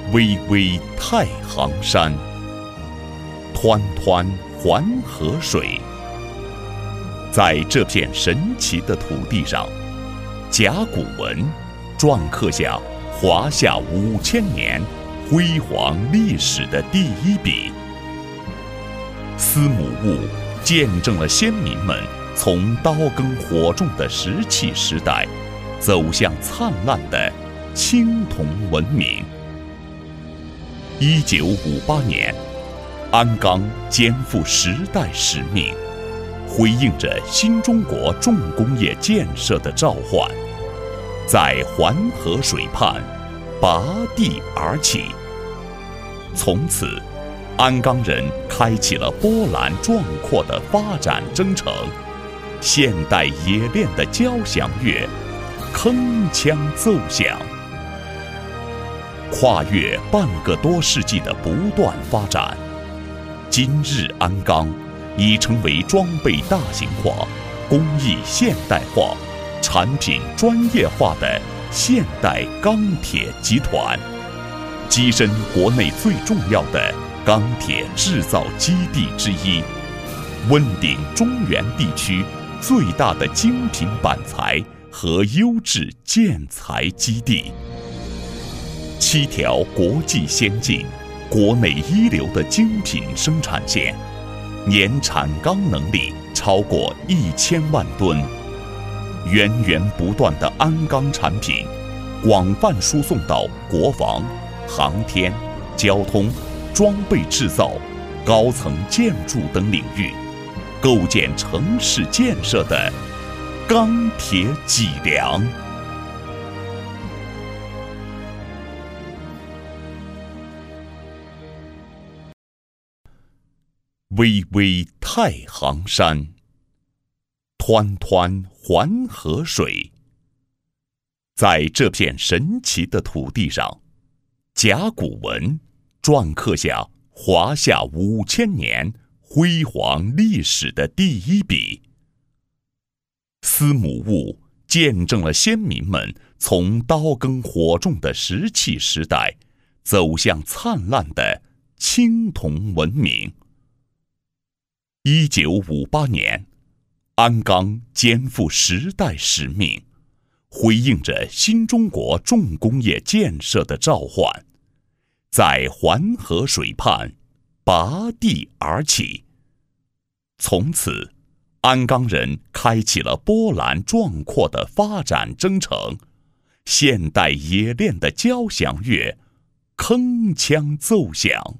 巍巍太行山，湍湍环河水。在这片神奇的土地上，甲骨文篆刻下华夏5000年辉煌历史的第一笔。司母戊见证了先民们从刀耕火种的石器时代，走向灿烂的青铜文明。1958年，安钢肩负时代使命，回应着新中国重工业建设的召唤，在环河水畔拔地而起。从此，安钢人开启了波澜壮阔的发展征程，现代冶炼的交响乐铿锵奏响。跨越半个多世纪的不断发展，今日安钢已成为装备大型化、工艺现代化、产品专业化的现代钢铁集团，跻身国内最重要的钢铁制造基地之一，问鼎中原地区最大的精品板材和优质建材基地。7条国际先进、国内一流的精品生产线，年产钢能力超过1000万吨，源源不断的安钢产品广泛输送到国防、航天、交通、装备制造、高层建筑等领域，构建城市建设的钢铁脊梁。巍巍太行山，湍湍环河水。在这片神奇的土地上，甲骨文篆刻下华夏5000年辉煌历史的第一笔。司母戊见证了先民们从刀耕火种的石器时代，走向灿烂的青铜文明。1958年，安钢肩负时代使命，回应着新中国重工业建设的召唤，在环河水畔拔地而起。从此，安钢人开启了波澜壮阔的发展征程，现代冶炼的交响乐铿锵奏响。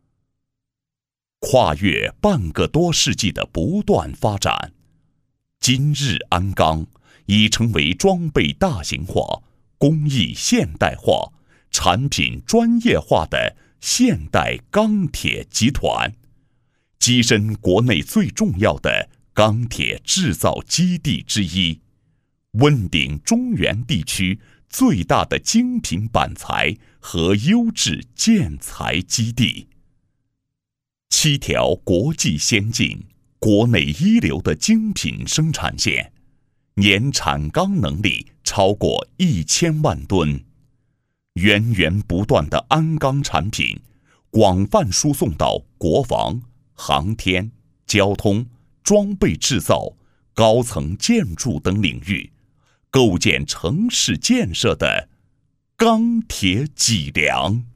跨越半个多世纪的不断发展，今日安钢已成为装备大型化、工艺现代化、产品专业化的现代钢铁集团，跻身国内最重要的钢铁制造基地之一，问鼎中原地区最大的精品板材和优质建材基地。7条国际先进、国内一流的精品生产线，年产钢能力超过1000万吨，源源不断的安钢产品广泛输送到国防、航天、交通、装备制造、高层建筑等领域，构建城市建设的钢铁脊梁。